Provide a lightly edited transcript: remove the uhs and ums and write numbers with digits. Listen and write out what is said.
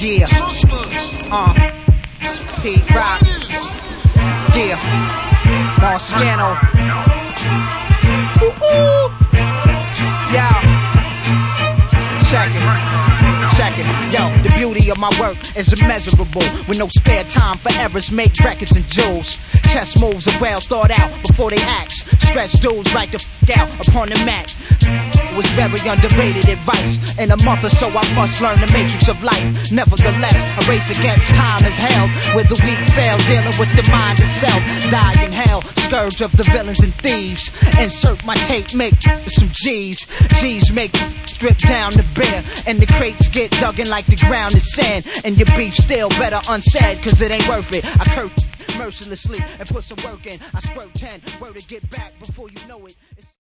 Yeah. Pete Rock. Yeah. Marciano. Ooh, ooh. Yeah. Check it. Yo, the beauty of my work is immeasurable. With no spare time for errors, make records and jewels. Chess moves are well thought out before they act. Stretch dudes right the f*** out upon the mat. It was very underrated advice. In a month or so I must learn the matrix of life. Nevertheless, a race against time is held, where the weak fail, dealing with the mind itself. Die in hell, scourge of the villains and thieves. Insert my tape, make some G's. G's make strip down the beer, and the crates get dug in like the ground is sand. And your beef still better unsaid, cause it ain't worth it. I curse mercilessly and put some work in. I squirt 10, word to get back before you know it.